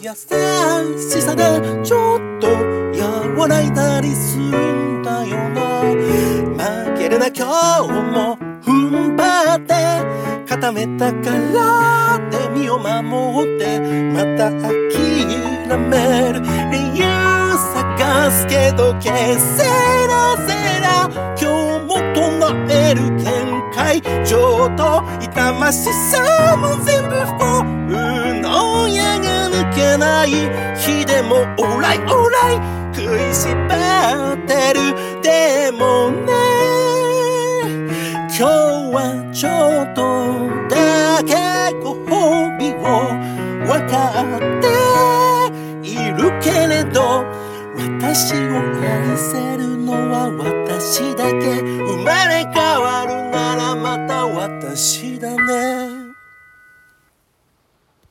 優しさでちょっと和らいだりするんだよな。負けるな今日も踏ん張って固めたからで身を守ってまた諦める理由探すけど消せなせな今日も唱える限界ちょっと痛ましさも全部不幸の矢が抜けない日でもオーライオーライ食いしばってるでもね今日はちょっとだけご褒美を分かっているけれど私を愛せるのは私だけ生まれ変わるならまた私だね